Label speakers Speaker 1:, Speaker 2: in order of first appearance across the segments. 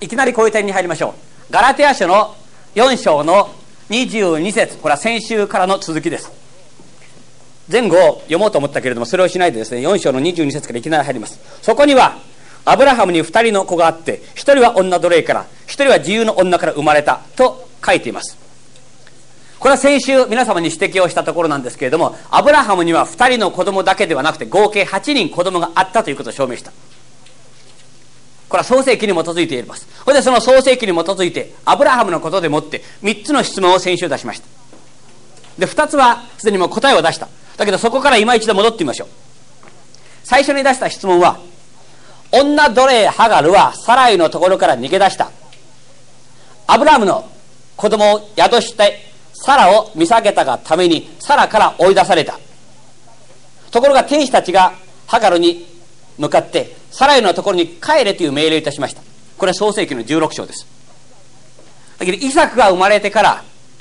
Speaker 1: いきなりこういう点に入りましょう。ガラテヤ書の4章の22節、これは先週からの続きです。前後を読もうと思ったけれども、それをしないでですね、4章の22節からいきなり入ります。そこにはアブラハムに2人の子があって、1人は女奴隷から、1人は自由の女から生まれたと書いています。これは先週皆様に指摘をしたところなんですけれども、アブラハムには2人の子供だけではなくて合計8人子供があったということを証明した。これは創世記に基づいています。それでその創世記に基づいてアブラハムのことでもって3つの質問を先週出しました。で、2つはすでにもう答えを出した。だけどそこから今一度戻ってみましょう。最初に出した質問は、女奴隷ハガルはサライのところから逃げ出した。アブラハムの子供を宿してサラを見下げたがためにサラから追い出された。ところが天使たちがハガルに向かってサライのところに帰れという命令をいたしました。これは創世記の16章です。だけどイサクが生まれてから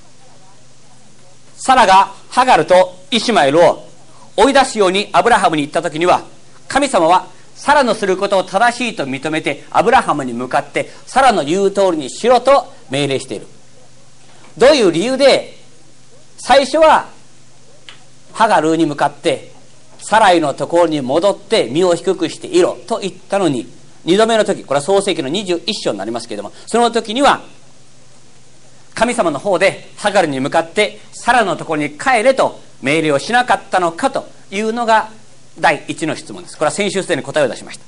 Speaker 1: サラがハガルとイシュマエルを追い出すようにアブラハムに言った時には、神様はサラのすることを正しいと認めてアブラハムに向かってサラの言う通りにしろと命令している。どういう理由で最初はハガルに向かってサライのところに戻って身を低くしていろと言ったのに、2度目の時、これは創世記の21章になりますけれども、その時には神様の方でハガルに向かってサラのところに帰れと命令をしなかったのかというのが第1の質問です。これは先週すでに答えを出しました。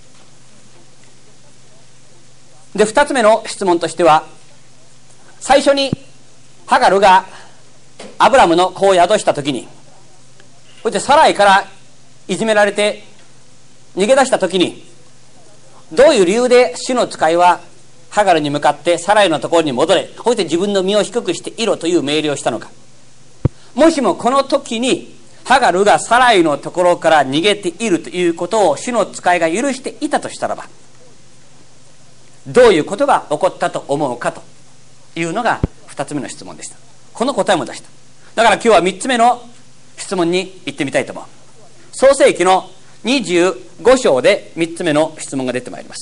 Speaker 1: で、2つ目の質問としては、最初にハガルがアブラムの子を宿した時に、そしてサライからいじめられて逃げ出した時に、どういう理由で主の使いはハガルに向かってサライのところに戻れ、そして自分の身を低くしていろという命令をしたのか。もしもこの時にハガルがサライのところから逃げているということを主の使いが許していたとしたらば、どういうことが起こったと思うかというのが2つ目の質問でした。この答えも出した。だから今日は3つ目の質問に行ってみたいと思う。創世記の25章で3つ目の質問が出てまいります。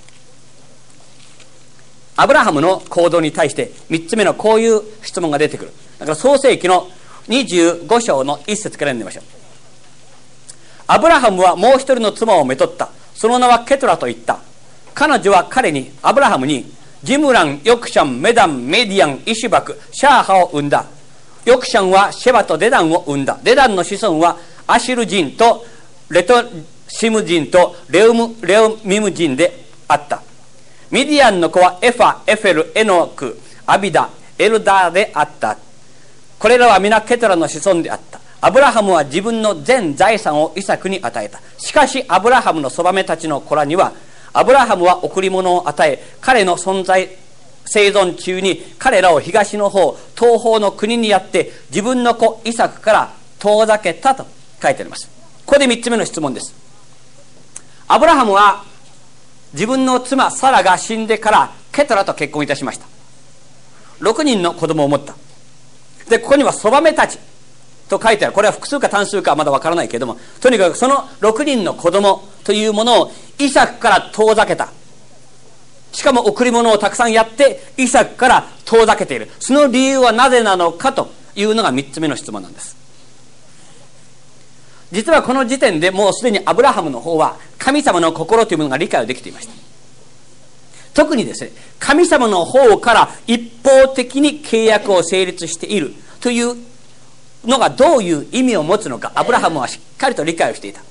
Speaker 1: アブラハムの行動に対して3つ目のこういう質問が出てくる。だから創世記の25章の1節から読んでみましょう。アブラハムはもう一人の妻をめとった。その名はケトラと言った。彼女はアブラハムにジムラン、ヨクシャン、メダン、メディアン、イシュバク、シャーハを生んだ。ヨクシャンはシェバとデダンを生んだ。デダンの子孫はアシル人とレトシム人とレオミム人であった。ミディアンの子はエファ、エフェル、エノク、アビダ、エルダーであった。これらは皆ケトラの子孫であった。アブラハムは自分の全財産をイサクに与えた。しかしアブラハムのそばめたちの子らには、アブラハムは贈り物を与え、彼の生存中に彼らを東の方、東方の国にやって自分の子イサクから遠ざけたと書いてあります。ここで3つ目の質問です。アブラハムは自分の妻サラが死んでからケトラと結婚いたしました。6人の子供を持った。で、ここにはそばめたちと書いてある。これは複数か単数かまだわからないけれども、とにかくその6人の子供というものをイサクから遠ざけた。しかも贈り物をたくさんやってイサクから遠ざけている。その理由はなぜなのかというのが3つ目の質問なんです。実はこの時点でもうすでにアブラハムの方は神様の心というものが理解できていました。特にですね、神様の方から一方的に契約を成立しているというのがどういう意味を持つのか、アブラハムはしっかりと理解をしていた。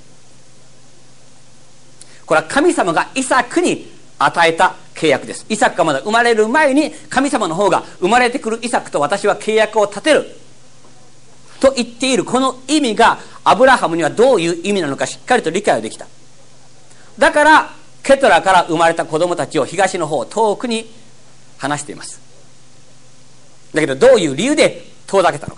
Speaker 1: これは神様がイサクに与えた契約です。イサクがまだ生まれる前に神様の方が生まれてくるイサクと私は契約を立てると言っている。この意味がアブラハムにはどういう意味なのかしっかりと理解できた。だからケトラから生まれた子供たちを東の方遠くに離しています。だけどどういう理由で遠ざけたのか、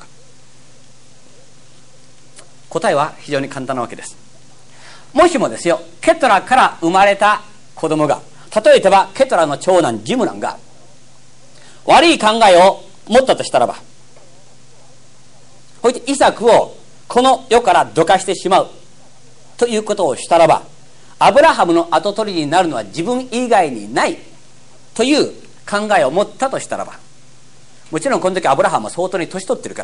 Speaker 1: 答えは非常に簡単なわけです。もしもですよ、ケトラから生まれた子供が、例えばケトラの長男ジムランが悪い考えを持ったとしたらば、そしてイサクをこの世からどかしてしまうということをしたらば、アブラハムの跡取りになるのは自分以外にないという考えを持ったとしたらば、もちろんこの時アブラハムは相当に年取ってるから、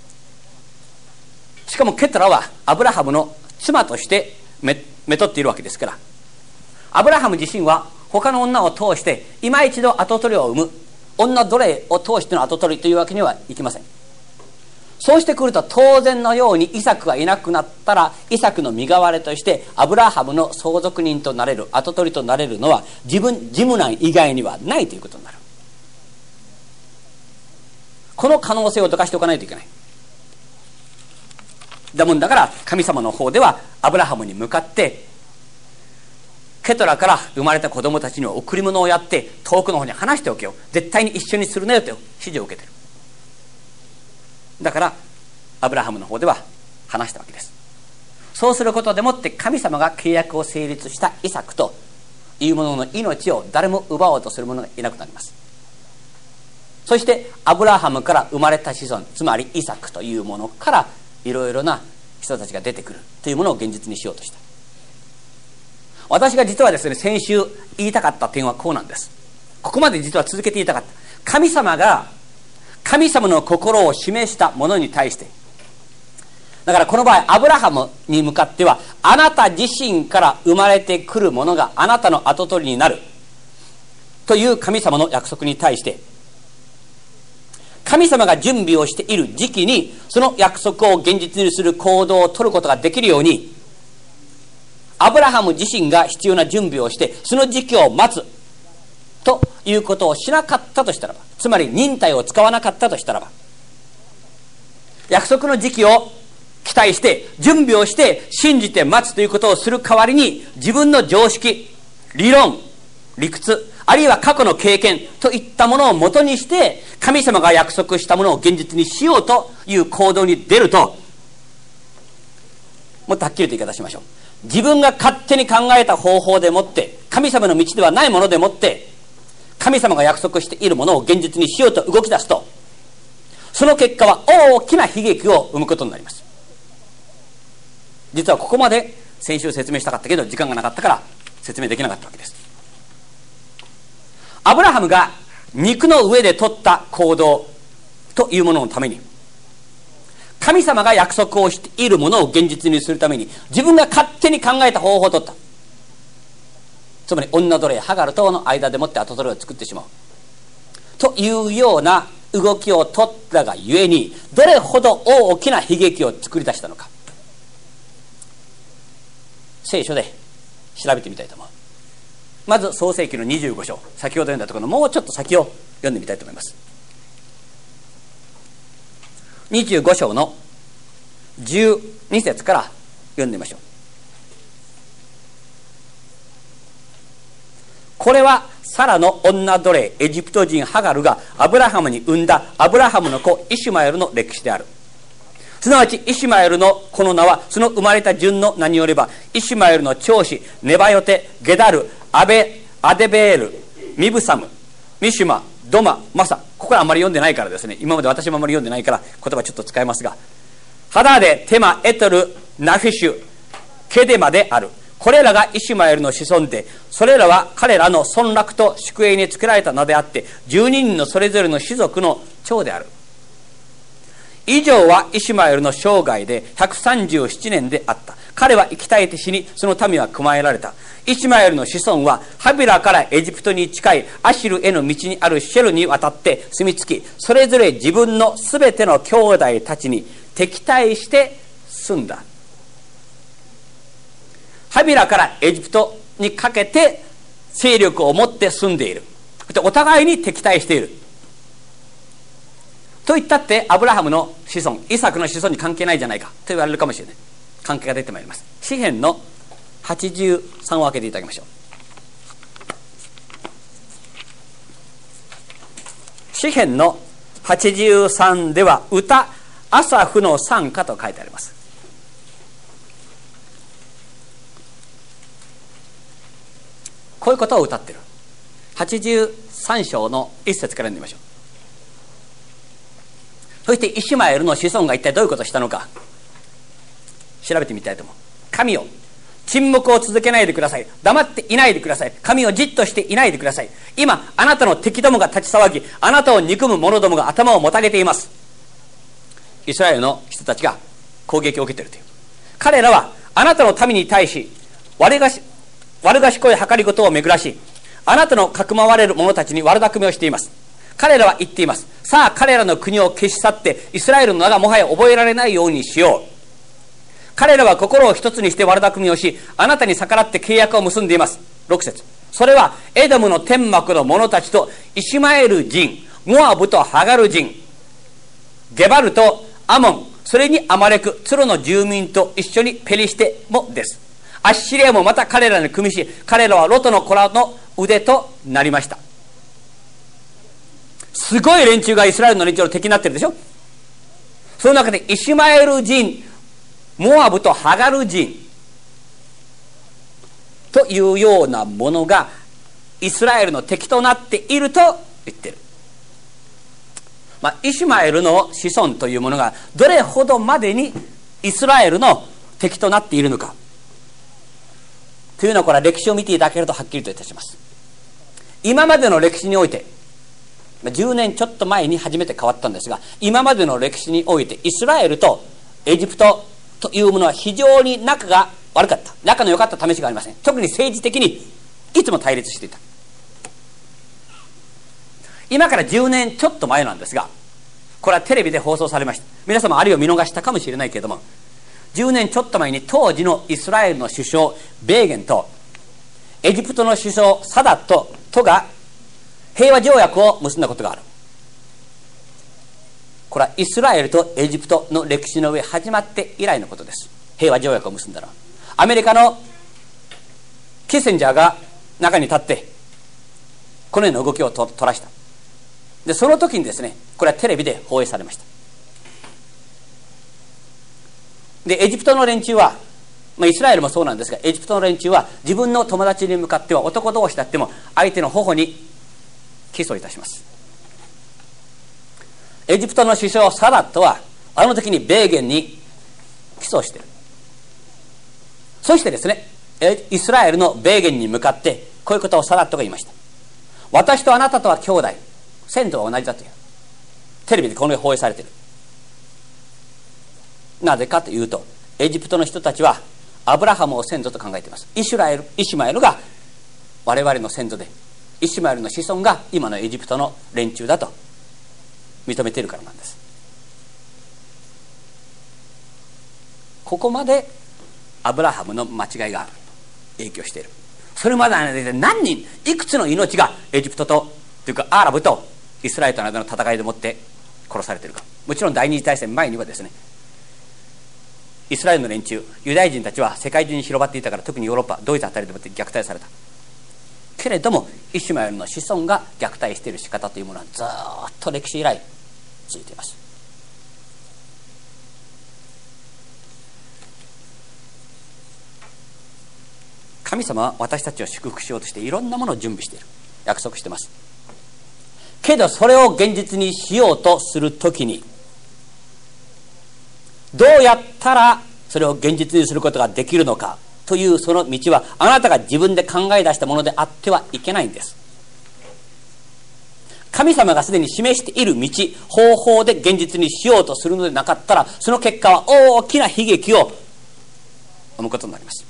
Speaker 1: しかもケトラはアブラハムの妻としてめとっているわけですから、アブラハム自身は他の女を通して今一度跡取りを産む、女奴隷を通しての跡取りというわけにはいきません。そうしてくると当然のようにイサクがいなくなったら、イサクの身代わりとしてアブラハムの相続人となれる、跡取りとなれるのは自分難以外にはないということになる。この可能性をどかしておかないといけない。だもんだから神様の方ではアブラハムに向かって、ケトラから生まれた子供たちには贈り物をやって遠くの方に離しておけよ、絶対に一緒にするなよという指示を受けている。だからアブラハムの方では話したわけです。そうすることでもって神様が契約を成立したイサクというものの命を誰も奪おうとする者がいなくなります。そしてアブラハムから生まれた子孫、つまりイサクというものからいろいろな人たちが出てくるというものを現実にしようとした。私が実はですね、先週言いたかった点はこうなんです。ここまで実は続けて言いたかった。神様が神様の心を示したものに対して、だからこの場合アブラハムに向かっては、あなた自身から生まれてくるものがあなたの跡取りになるという神様の約束に対して、神様が準備をしている時期にその約束を現実にする行動を取ることができるように、アブラハム自身が必要な準備をしてその時期を待つということをしなかったとしたらば、つまり忍耐を使わなかったとしたらば、約束の時期を期待して準備をして信じて待つということをする代わりに、自分の常識、理論、理屈、あるいは過去の経験といったものをもとにして神様が約束したものを現実にしようという行動に出ると、もっとはっきりと言い方しましょう。自分が勝手に考えた方法でもって、神様の道ではないものでもって神様が約束しているものを現実にしようと動き出すと、その結果は大きな悲劇を生むことになります。実はここまで先週説明したかったけど時間がなかったから説明できなかったわけです。アブラハムが肉の上で取った行動というもののために、神様が約束をしているものを現実にするために自分が勝手に考えた方法を取った。つまり女奴隷ハガルとの間でもって跡取りを作ってしまうというような動きを取ったがゆえに、どれほど大きな悲劇を作り出したのか、聖書で調べてみたいと思う。まず創世記の25章、先ほど読んだところのもうちょっと先を読んでみたいと思います。25章の12節から読んでみましょう。これはサラの女奴隷エジプト人ハガルがアブラハムに産んだアブラハムの子イシュマエルの歴史である。すなわちイシュマエルのこの名はその生まれた順の名によれば、イシュマエルの長子ネバヨテ、ゲダル、アデベール、ミブサム、ミシュマ、ドマ、マサ、ここはあんまり読んでないからですね、今まで私もあんまり読んでないから言葉ちょっと使いますが、ハダデ、テマ、エトル、ナフィシュ、ケデマである。これらがイシュマエルの子孫で、それらは彼らの村落と宿営に作られた名であって、12人のそれぞれの種族の長である。以上はイシュマエルの生涯で137年であった。彼は生き絶えて死に、その民は加えられた。イシュマエルの子孫はハビラからエジプトに近いアシルへの道にあるシェルに渡って住み着き、それぞれ自分のすべての兄弟たちに敵対して住んだ。ハビラからエジプトにかけて勢力を持って住んでいる。お互いに敵対していると言ったってアブラハムの子孫、イサクの子孫に関係ないじゃないかと言われるかもしれない。関係が出てまいります。詩編の83を開けていただきましょう。詩編の83では歌アサフの賛歌と書いてあります。こういうことを歌っている。83章の1節から読んでみましょう。そしてイシュマエルの子孫が一体どういうことをしたのか調べてみたいと思う。神よ、 沈黙を続けないでください。黙っていないでください。神をじっとしていないでください。今あなたの敵どもが立ち騒ぎ、あなたを憎む者どもが頭をもたげています。イスラエルの人たちが攻撃を受けているという。彼らはあなたの民に対し悪賢い計り事を巡らし、あなたのかくまわれる者たちに悪巧みをしています。彼らは言っています。さあ彼らの国を消し去ってイスラエルの名がもはや覚えられないようにしよう。彼らは心を一つにして悪巧みをし、あなたに逆らって契約を結んでいます。6節。それはエドムの天幕の者たちとイシマエル人、モアブとハガル人、ゲバルとアモン、それにアマレク、ツロの住民と一緒にペリシテもです。アッシリアもまた彼らに組みし、彼らはロトの子らの腕となりました。すごい連中がイスラエルの連中の敵になってるでしょ。その中でイシマエル人、モアブとハガル人というようなものがイスラエルの敵となっていると言ってる。イシマエルの子孫というものがどれほどまでにイスラエルの敵となっているのかというのは、これは歴史を見ていただけるとはっきりといたします。今までの歴史において、10年ちょっと前に初めて変わったんですが、今までの歴史においてイスラエルとエジプトというものは非常に仲が悪かった、仲の良かった試しがありません。特に政治的にいつも対立していた。今から10年ちょっと前なんですが、これはテレビで放送されました。皆様あるいは見逃したかもしれないけれども、10年ちょっと前に当時のイスラエルの首相ベーゲンとエジプトの首相サダットとが平和条約を結んだことがある。これはイスラエルとエジプトの歴史の上始まって以来のことです。平和条約を結んだのはアメリカのキッセンジャーが中に立ってこのような動きを取らした。でその時にですね、これはテレビで放映されました。でエジプトの連中は、イスラエルもそうなんですが、エジプトの連中は自分の友達に向かっては男同士だっても相手の頬にキスをいたします。エジプトの首相サダットはあの時にベーゲンにキスをしている。そしてですね、イスラエルのベーゲンに向かってこういうことをサダットが言いました。私とあなたとは兄弟、先祖は同じだという。テレビでこのように放映されている。なぜかというと、エジプトの人たちはアブラハムを先祖と考えています。イシマエルが我々の先祖で、イシマエルの子孫が今のエジプトの連中だと認めているからなんです。ここまでアブラハムの間違いが影響している。それまで何人いくつの命がエジプトというかアラブとイスラエルとの間の戦いでもって殺されているか。もちろん第二次大戦前にはですね、イスラエルの連中、ユダヤ人たちは世界中に広まっていたから、特にヨーロッパ、ドイツあたりでもって虐待されたけれども、イシュマエルの子孫が虐待している仕方というものはずっと歴史以来続いています。神様は私たちを祝福しようとしていろんなものを準備している、約束しています。けどそれを現実にしようとするときに、どうやったらそれを現実にすることができるのかというその道は、あなたが自分で考え出したものであってはいけないんです。神様がすでに示している道、方法で現実にしようとするのでなかったら、その結果は大きな悲劇を生むことになります。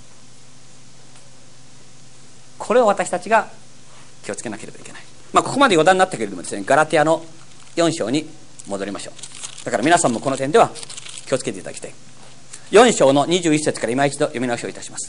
Speaker 1: これを私たちが気をつけなければいけない。ここまで余談になったけれどもですね、ガラティアの4章に戻りましょう。だから皆さんもこの点では気をつけていただきたい。4章の21節から今一度読み直しをいたします。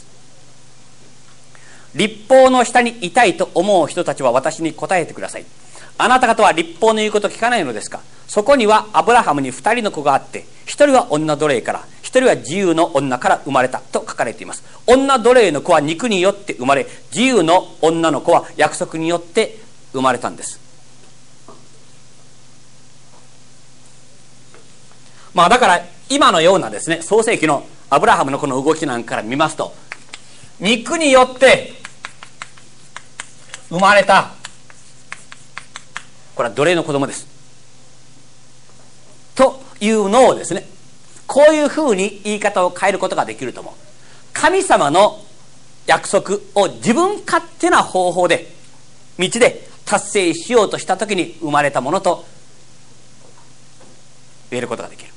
Speaker 1: 律法の下にいたいと思う人たちは私に答えてください。あなた方は律法の言うことを聞かないのですか。そこにはアブラハムに2人の子があって、1人は女奴隷から、1人は自由の女から生まれたと書かれています。女奴隷の子は肉によって生まれ、自由の女の子は約束によって生まれたんです。だから今のようなですね、創世記のアブラハムのこの動きなんかから見ますと、肉によって生まれた、これは奴隷の子供ですというのをですね、こういうふうに言い方を変えることができると思う。 神様の約束を自分勝手な方法で道で達成しようとした時に生まれたものと言えることができる。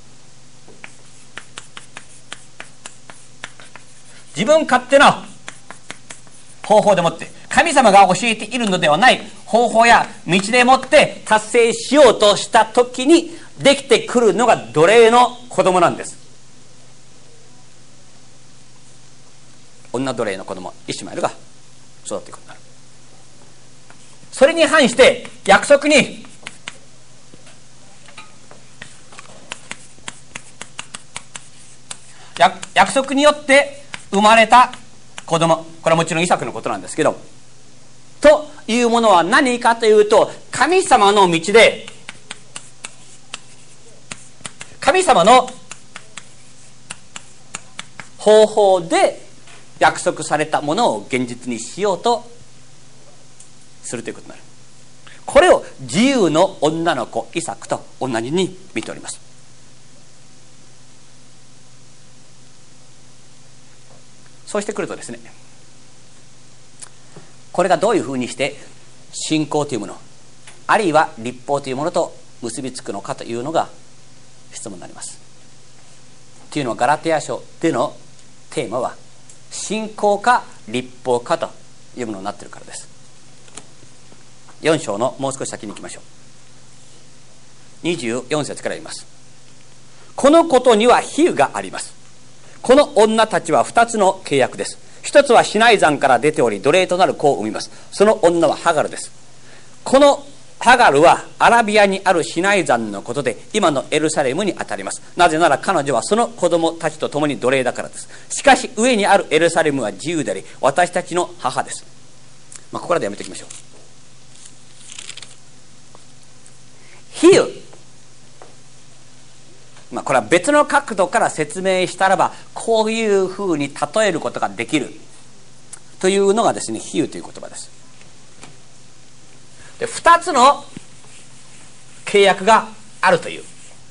Speaker 1: 自分勝手な方法でもって神様が教えているのではない方法や道でもって達成しようとした時にできてくるのが奴隷の子供なんです。女奴隷の子供イシュマエルが育っていくことになる。それに反して約束によって生まれた子供、これはもちろんイサクのことなんですけど、というものは何かというと、神様の道で神様の方法で約束されたものを現実にしようとするということになる。これを自由の女の子イサクと同じに見ております。そうしてくるとですね、これがどういうふうにして信仰というもの、あるいは律法というものと結びつくのかというのが質問になります。というのはガラテヤ書でのテーマは信仰か律法かというものになっているからです。4章のもう少し先に行きましょう。24節から言います。このことには比喩があります。この女たちは2つの契約です。一つはシナイ山から出ており奴隷となる子を産みます。その女はハガルです。このハガルはアラビアにあるシナイ山のことで今のエルサレムにあたります。なぜなら彼女はその子供たちと共に奴隷だからです。しかし上にあるエルサレムは自由であり私たちの母です。ここらでやめておきましょう。比喩、これは別の角度から説明したらばこういうふうに例えることができるというのがですね、比喩という言葉です。で、2つの契約があるという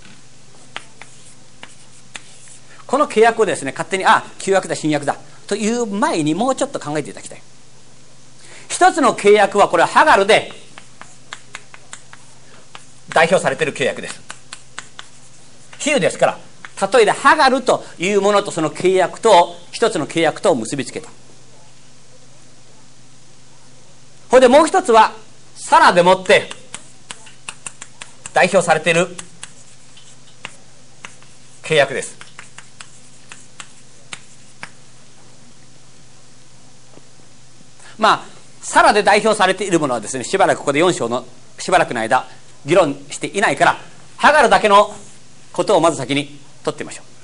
Speaker 1: この契約をですね、勝手に旧約だ新約だという前にもうちょっと考えていただきたい。一つの契約はこれはハガルで代表されている契約です。比喩ですから、例えばハガルというものとその契約と一つの契約とを結びつけた。ほいでもう一つはサラでもって代表されている契約です。サラで代表されているものはですね、しばらくここで4章のしばらくの間議論していないから、ハガルだけのことをまず先に取ってみましょう。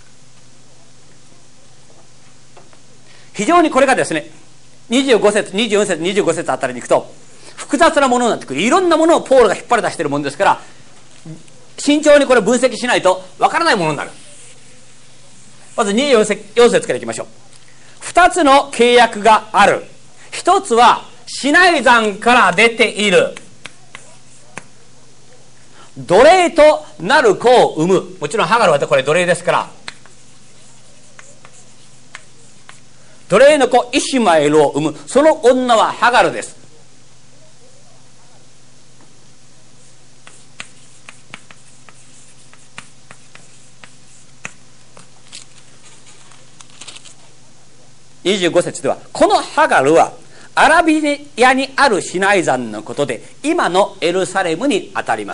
Speaker 1: 非常にこれがですね、25節24節25節あたりに行くと複雑なものになってくる。いろんなものをポールが引っ張り出しているものですから、慎重にこれを分析しないとわからないものになる。まず24節からいきましょう。2つの契約がある。一つはシナイ山から出ている奴隷となる子を産む。もちろんハガルはこれ奴隷ですから、奴隷の子イシュマエルを産む。その女はハガルです。25節ではこのハガルはアラビアにあるシナイ山のことで今のエルサレムにあたります。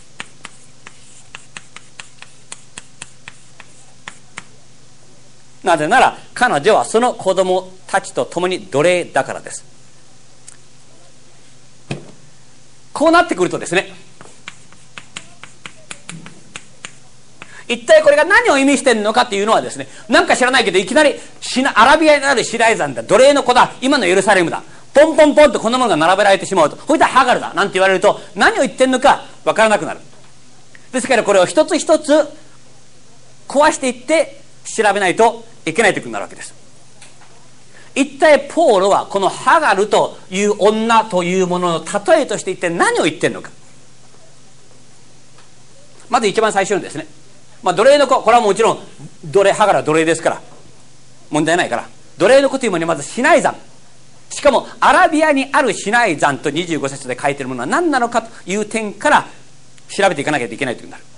Speaker 1: なぜなら彼女はその子供たちと共に奴隷だからです。こうなってくるとですね、一体これが何を意味してるのかっていうのはですね、なんか知らないけどいきなりアラビアにあるシナイ山だ、奴隷の子だ、今のエルサレムだ、ポンポンポンとこんなものが並べられてしまうと、ほいでハガルだなんて言われると何を言ってるのか分からなくなる。ですからこれを一つ一つ壊していって調べないといけないということになるわけです。一体ポールはこのハガルという女というものの例えとして一体何を言ってるのか。まず一番最初にですね、奴隷の子、これはもちろんハガルは奴隷ですから問題ないから、 奴隷のこというものにまずシナイ山、しかもアラビアにあるシナイ山と25節で書いているものは何なのかという点から調べていかなきゃいけないというなる。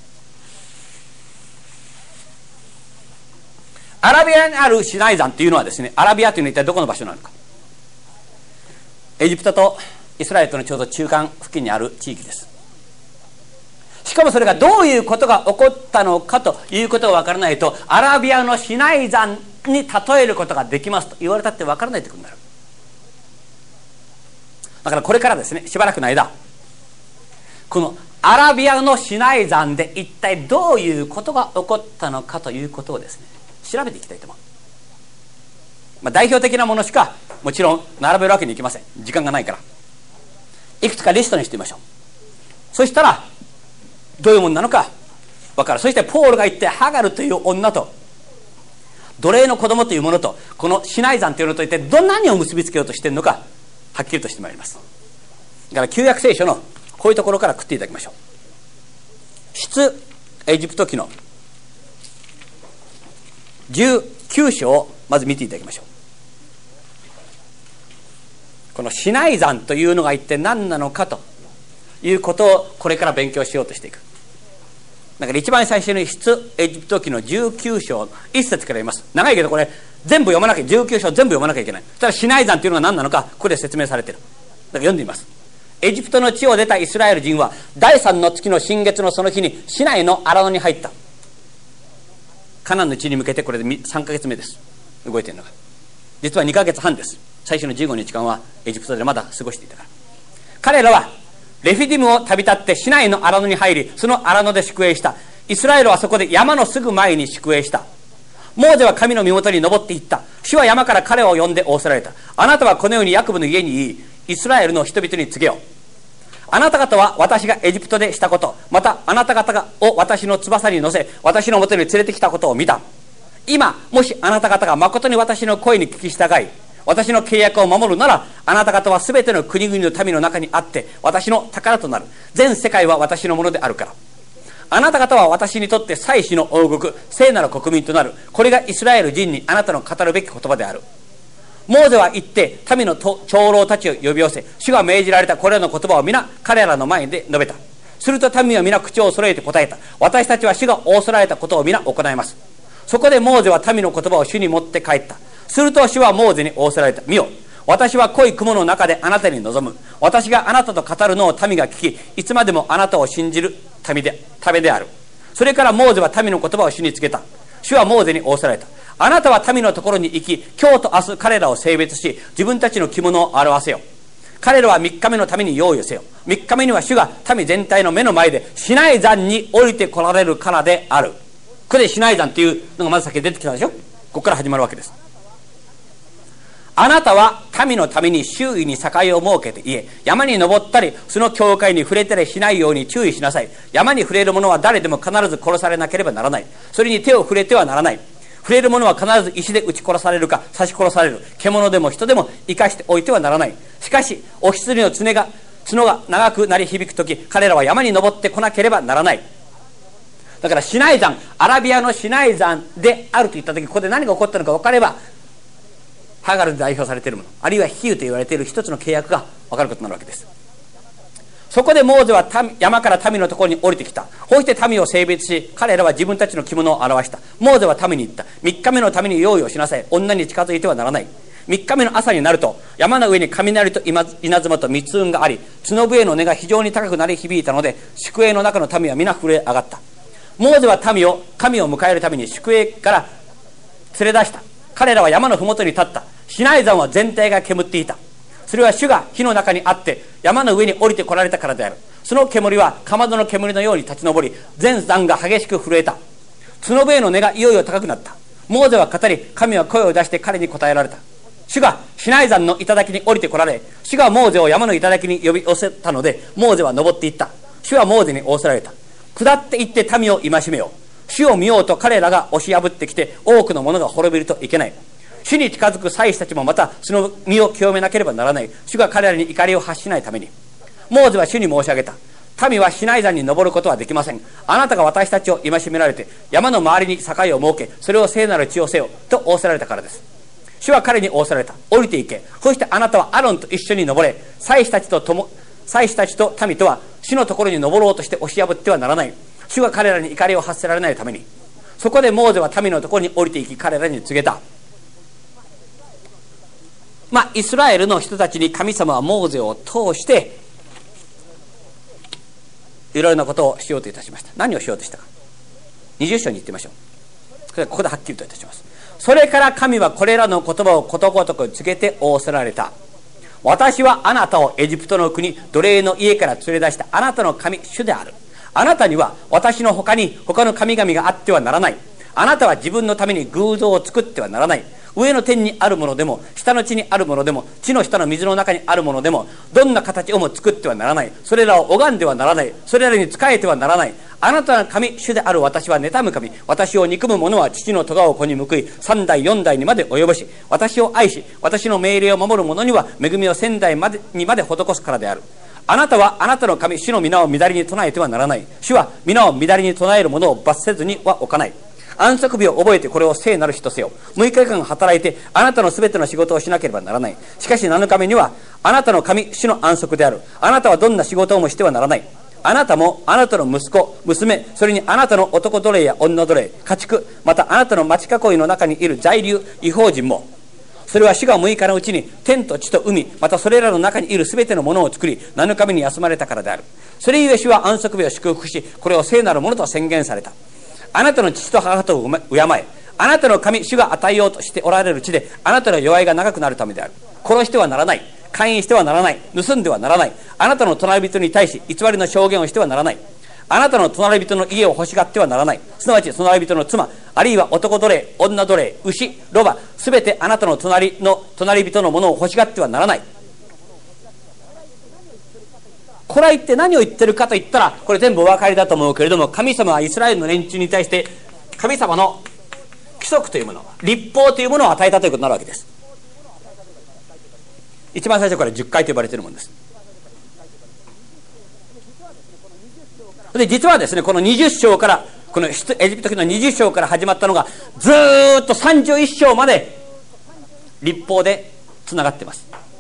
Speaker 1: アラビアにあるシナイ山というのはですね、アラビアというのは一体どこの場所なのか。エジプトとイスラエルとのちょうど中間付近にある地域です。しかもそれがどういうことが起こったのかということが分からないと、アラビアのシナイ山に例えることができますと言われたって分からないということになる。だからこれからですね、しばらくの間、このアラビアのシナイ山で一体どういうことが起こったのかということをですね、調べていきたいと思う。代表的なものしかもちろん並べるわけにいきません。時間がないからいくつかリストにしてみましょう。そしたらどういうものなのか分かる。そしてポールが言ってハガルという女と奴隷の子供というものとこのシナイ山というのと一体何を結びつけようとしているのかはっきりとしてまいります。だから旧約聖書のこういうところから食っていただきましょう。出エジプト記の19章をまず見ていただきましょう。このシナイ山というのが一体何なのかということをこれから勉強しようとしていく。だから一番最初に出エジプト記の19章1節から言います。長いけどこれ全部読まなきゃ、19章全部読まなきゃいけない。そしたらシナイ山というのが何なのかここで説明されている。だから読んでみます。エジプトの地を出たイスラエル人は第3の月の新月のその日にシナイの荒野に入った。カナンの地に向けてこれで3ヶ月目です。動いているのが実は2ヶ月半です。最初の15日間はエジプトでまだ過ごしていたから。彼らはレフィディムを旅立ってシナイの荒野に入り、その荒野で宿営した。イスラエルはそこで山のすぐ前に宿営した。モーゼは神の身元に登っていった。主は山から彼を呼んで仰せられた。あなたはこのようにヤコブの家に言い、イスラエルの人々に告げよう。あなた方は私がエジプトでしたこと、またあなた方を私の翼に乗せ私のもとに連れてきたことを見た。今もしあなた方が誠に私の声に聞き従い私の契約を守るなら、あなた方はすべての国々の民の中にあって私の宝となる。全世界は私のものであるから。あなた方は私にとって祭司の王国、聖なる国民となる。これがイスラエル人にあなたの語るべき言葉である。モーゼは言って民の長老たちを呼び寄せ、主が命じられたこれらの言葉を皆彼らの前で述べた。すると民は皆口を揃えて答えた。私たちは主が仰せられたことを皆行います。そこでモーゼは民の言葉を主に持って帰った。すると主はモーゼに仰せられた。見よ、私は濃い雲の中であなたに臨む。私があなたと語るのを民が聞き、いつまでもあなたを信じるためである。それからモーゼは民の言葉を主に告げた。主はモーゼに仰せられた。あなたは民のところに行き、今日と明日彼らを性別し、自分たちの着物を表せよ。彼らは3日目のために用意せよ。3日目には主が民全体の目の前でシナイ山に降りて来られるからである。ここでシナイ山というのがまず先に出てきたでしょ。ここから始まるわけです。あなたは民のために周囲に境を設けて言え、山に登ったりその境界に触れたりしないように注意しなさい。山に触れる者は誰でも必ず殺されなければならない。それに手を触れてはならない。触れる者は必ず石で撃ち殺されるか刺し殺される。獣でも人でも生かしておいてはならない。しかしお羊の角が長く鳴り響くとき、彼らは山に登ってこなければならない。だからシナイ山、アラビアのシナイ山であると言ったとき、ここで何が起こったのか分かれば、ハガルで代表されているもの、あるいは比喩と言われている一つの契約が分かることになるわけです。そこでモーゼは山から民のところに降りてきた。こうして民を性別し、彼らは自分たちの着物を表した。モーゼは民に言った。3日目のために用意をしなさい。女に近づいてはならない。3日目の朝になると、山の上に雷と稲妻と密雲があり、角笛の音が非常に高く鳴り響いたので、宿営の中の民は皆震え上がった。モーゼは神を迎えるために宿営から連れ出した。彼らは山のふもとに立った。シナイ山は全体が煙っていた。それは主が火の中にあって山の上に降りてこられたからである。その煙はかまどの煙のように立ち上り、全山が激しく震えた。角笛の音がいよいよ高くなった。モーゼは語り、神は声を出して彼に答えられた。主がシナイ山の頂に降りてこられ、主がモーゼを山の頂に呼び寄せたので、モーゼは登っていった。主はモーゼに仰せられた。下って行って民を戒めよう。主を見ようと彼らが押し破ってきて、多くの者が滅びるといけない。主に近づく祭司たちもまたその身を清めなければならない。主が彼らに怒りを発しないために。モーゼは主に申し上げた。民はシナイ山に登ることはできません。あなたが私たちを戒められて山の周りに境を設け、それを聖なる地をせよと仰せられたからです。 主は彼に仰せられた。降りていけ。そしてあなたはアロンと一緒に登れ。祭司たちと民とは主のところに登ろうとして押し破ってはならない。主が彼らに怒りを発せられないために。そこでモーゼは民のところに降りていき、彼らに告げた。イスラエルの人たちに神様はモーゼを通していろいろなことをしようといたしました。何をしようとしたか、20章に言ってみましょう。ここではっきりといたします。それから神はこれらの言葉をことごとく告げて仰せられた。私はあなたをエジプトの国奴隷の家から連れ出したあなたの神主である。あなたには私の他に他の神々があってはならない。あなたは自分のために偶像を作ってはならない。上の天にあるものでも下の地にあるものでも地の下の水の中にあるものでもどんな形をも作ってはならない。それらを拝んではならない。それらに仕えてはならない。あなたの神主である私は妬む神。私を憎む者は父の咎を子に報い3代4代にまで及ぼし、私を愛し私の命令を守る者には恵みを1000代にまで施すからである。あなたはあなたの神主の皆を乱りに唱えてはならない。主は皆を乱りに唱える者を罰せずには置かない。安息日を覚えてこれを聖なる日とせよ。6日間働いてあなたのすべての仕事をしなければならない。しかし7日目にはあなたの神主の安息である。あなたはどんな仕事をもしてはならない。あなたもあなたの息子娘、それにあなたの男奴隷や女奴隷、家畜、またあなたの町囲いの中にいる在留異邦人も、それは主が6日のうちに天と地と海、またそれらの中にいるすべてのものを作り7日目に休まれたからである。それゆえ主は安息日を祝福し、これを聖なるものと宣言された。あなたの父と母と敬え。あなたの神主が与えようとしておられる地であなたの弱いが長くなるためである。殺してはならない。姦淫してはならない。盗んではならない。あなたの隣人に対し偽りの証言をしてはならない。あなたの隣人の家を欲しがってはならない。すなわち隣人の妻、あるいは男奴隷、女奴隷、牛、ロバ、すべてあなたの隣人のものを欲しがってはならない。これは一体何を言ってるかと言ったら、これ全部お分かりだと思うけれども、神様はイスラエルの連中に対して神様の規則というもの、律法というものを与えたということになるわけです。一番最初から10回と呼ばれているものです。で実はですね、この20章から、このエジプト記の20章から始まったのがずっと31章まで律法でつながっています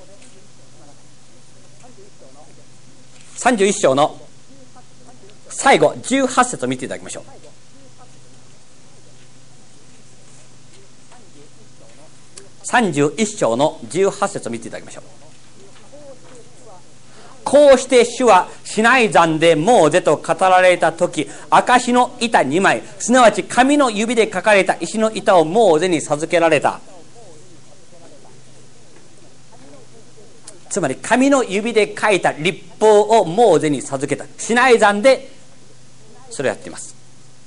Speaker 1: 。31章の最後18節を見ていただきましょう。31章の18節を見ていただきましょう。こうして主はシナイ山でモーゼと語られた時、証の板2枚、すなわち紙の指で書かれた石の板をモーゼに授けられた。つまり紙の指で書いた律法をモーゼに授けた。シナイ山でそれをやっています。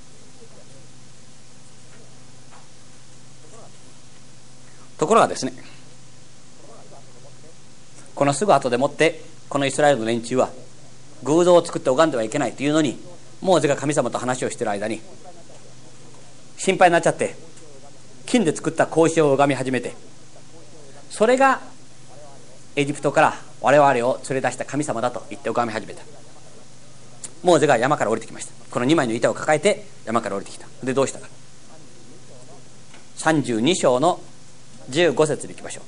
Speaker 1: ところがですね、このすぐ後でもってこのイスラエルの連中は偶像を作って拝んではいけないというのに、モーゼが神様と話をしている間に心配になっちゃって金で作った格子を拝み始めて、それがエジプトから我々を連れ出した神様だと言って拝み始めた。モーゼが山から降りてきました。この2枚の板を抱えて山から降りてきた。でどうしたか、32章の15節に行きましょう。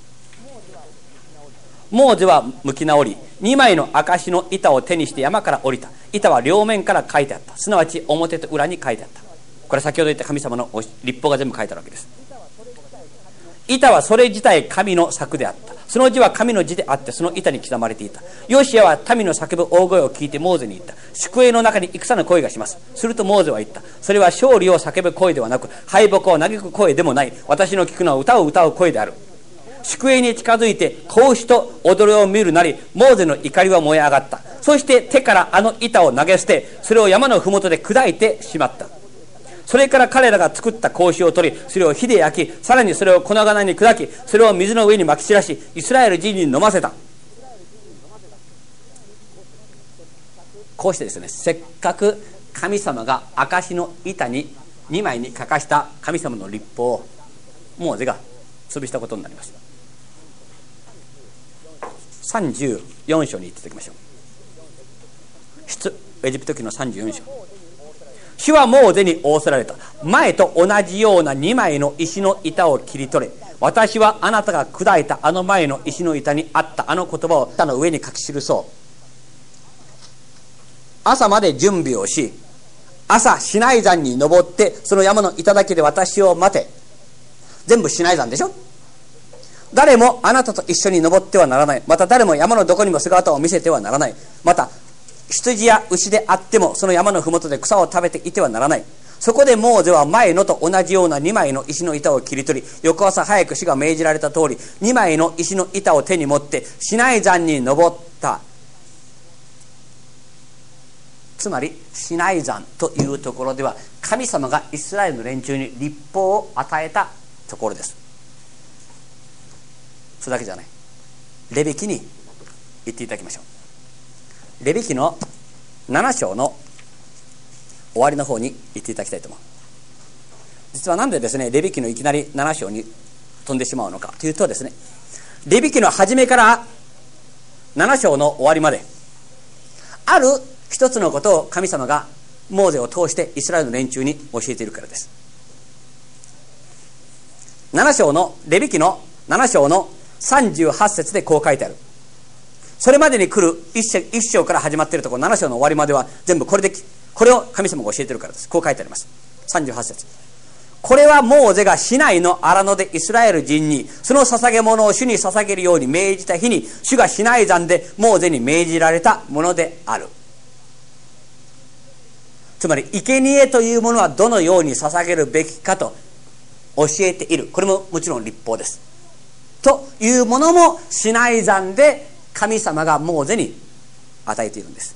Speaker 1: モーゼは向き直り2枚の証の板を手にして山から降りた。板は両面から書いてあった。すなわち表と裏に書いてあった。これ先ほど言った神様の律法が全部書いてあるわけです。板はそれ自体神の作であった。その字は神の字であってその板に刻まれていた。ヨシアは民の叫ぶ大声を聞いてモーゼに言った。宿営の中に戦の声がします。するとモーゼは言った。それは勝利を叫ぶ声ではなく敗北を嘆く声でもない。私の聞くのは歌を歌う声である。宿営に近づいて子牛と踊りを見るなり、モーゼの怒りは燃え上がった。そして手からあの板を投げ捨て、それを山のふもとで砕いてしまった。それから彼らが作った格子を取り、それを火で焼き、さらにそれを粉々に砕き、それを水の上にまき散らし、イスラエル人に飲ませた。こうしてですね、せっかく神様が証の板に2枚に書かした神様の律法をモーゼが潰したことになります。34章に行っていただきましょう。エジプト記の34章。主はモーゼに仰せられた。前と同じような2枚の石の板を切り取れ、 私はあなたが砕いたあの前の石の板にあったあの言葉を板の上に書き記そう。朝まで準備をし、朝シナイ山に登ってその山の頂で私を待て。全部シナイ山でしょ。誰もあなたと一緒に登ってはならない。また誰も山のどこにも姿を見せてはならない。また羊や牛であってもその山のふもとで草を食べていてはならない。そこでモーゼは前のと同じような2枚の石の板を切り取り、翌朝早く主が命じられた通り2枚の石の板を手に持ってシナイ山に登った。つまりシナイ山というところでは神様がイスラエルの連中に律法を与えたところです。それだけじゃない。レビ記に行っていただきましょう。レビ記の7章の終わりの方に行っていただきたいと思う。実はなんでですね、レビ記のいきなり7章に飛んでしまうのかというとですね、レビ記の初めから7章の終わりまである一つのことを神様がモーゼを通してイスラエルの連中に教えているからです。7章のレビ記の7章の38節でこう書いてある。それまでに来る1章から始まっているところ、7章の終わりまでは全部これを神様が教えているからです。こう書いてあります。38節。これはモーゼがシナイの荒野でイスラエル人にその捧げ物を主に捧げるように命じた日に主がシナイ山でモーゼに命じられたものである。つまり生贄というものはどのように捧げるべきかと教えている。これももちろん律法です。というものもシナイ山で神様がモーゼに与えているんです。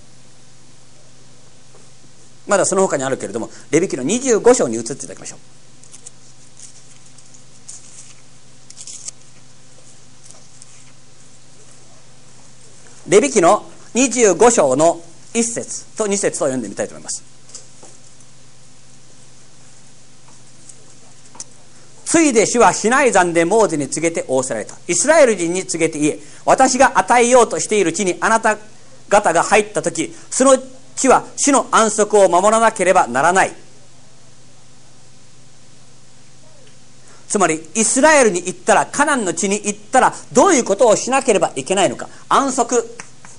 Speaker 1: まだその他にあるけれども、レビ記の25章に移っていただきましょう。レビ記の25章の1節と2節を読んでみたいと思います。ついで主はシナイ山でモーゼに告げて仰せられた。イスラエル人に告げて言え、私が与えようとしている地にあなた方が入ったとき、その地は主の安息を守らなければならない。つまりイスラエルに行ったら、カナンの地に行ったらどういうことをしなければいけないのか。安息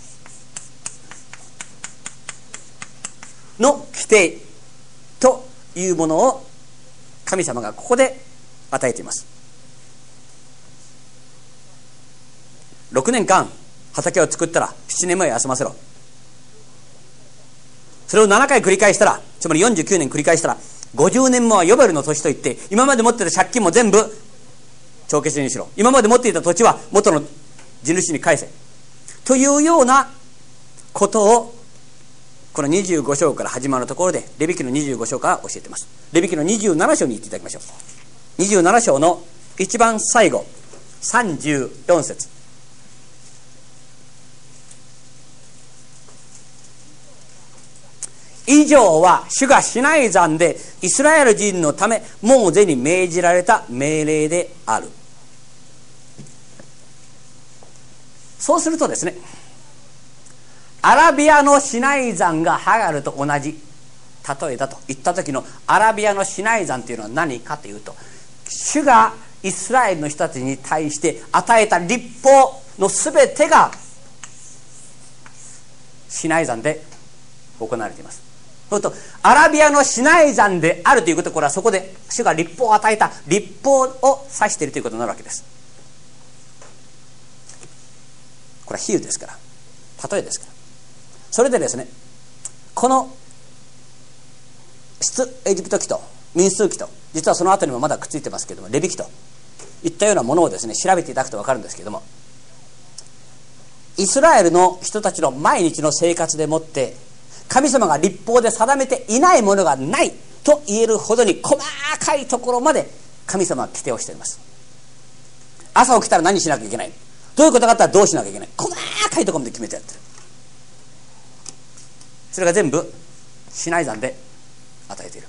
Speaker 1: の規定というものを神様がここで与えています。6年間畑を作ったら7年目は休ませろ。それを7回繰り返したら、つまり49年繰り返したら50年もはヨベルの年といって、今まで持っていた借金も全部帳消しにしろ。今まで持っていた土地は元の地主に返せというようなことをこの25章から始まるところでレビ記の25章から教えています。レビ記の27章に行っていただきましょう。27章の一番最後34節。以上は主がシナイ山でイスラエル人のためモーゼに命じられた命令である。そうするとですね、アラビアのシナイ山がハガルと同じ例えだと言った時のアラビアのシナイ山というのは何かというと、主がイスラエルの人たちに対して与えた律法のすべてがシナイ山で行われています。そうするとアラビアのシナイ山であるということは、これはそこで主が律法を与えた律法を指しているということになるわけです。これは比喩ですから、例えですから。それでですね、この出エジプト記と民数記と、実はその後にもまだくっついてますけれども、レビ記といったようなものをですね調べていただくと分かるんですけれども、イスラエルの人たちの毎日の生活でもって神様が律法で定めていないものがないと言えるほどに細かいところまで神様は規定をしています。朝起きたら何しなきゃいけない、どういうことがあったらどうしなきゃいけない、細かいところまで決めてやってる。それが全部シナイ山で与えている。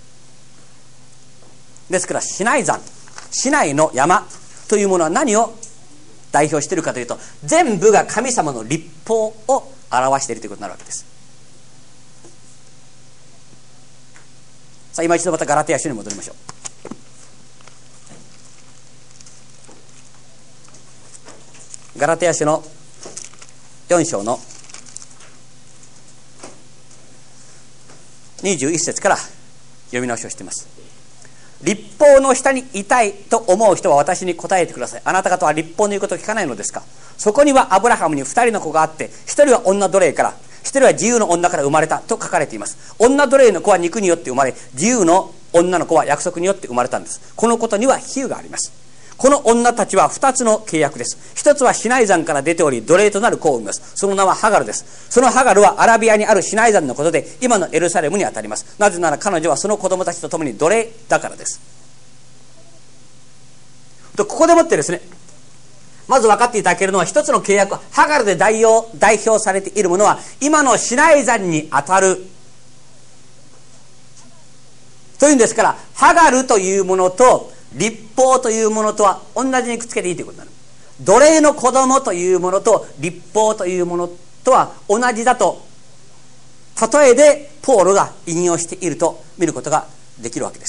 Speaker 1: ですからシナイ山、シナイの山というものは何を代表しているかというと、全部が神様の律法を表しているということになるわけです。さあ今一度またガラテヤ書に戻りましょう。 ガラテヤ書の4章の21節から読み直しをしています。律法の下にいたいと思う人は私に答えてください。あなた方は律法の言うことを聞かないのですか。そこにはアブラハムに2人の子があって、1人は女奴隷から、1人は自由の女から生まれたと書かれています。女奴隷の子は肉によって生まれ、自由の女の子は約束によって生まれたんです。このことには比喩があります。この女たちは2つの契約です。一つはシナイ山から出ており奴隷となる子を産みます。その名はハガルです。そのハガルはアラビアにあるシナイ山のことで、今のエルサレムにあたります。なぜなら彼女はその子供たちと共に奴隷だからです。ここでもってですね、まず分かっていただけるのは、一つの契約、ハガルで代表されているものは今のシナイ山にあたるというんですから、ハガルというものと律法というものとは同じにくっつけていいということになる。奴隷の子供というものと律法というものとは同じだと、例えでポールが引用していると見ることができるわけです。